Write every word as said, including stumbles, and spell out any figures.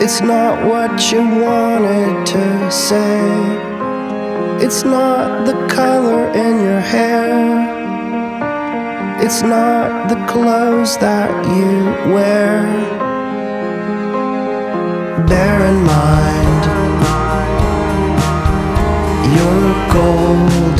It's not what you wanted to say. It's not the color in your hair. It's not the clothes that you wear. Bear in mind, you're gold.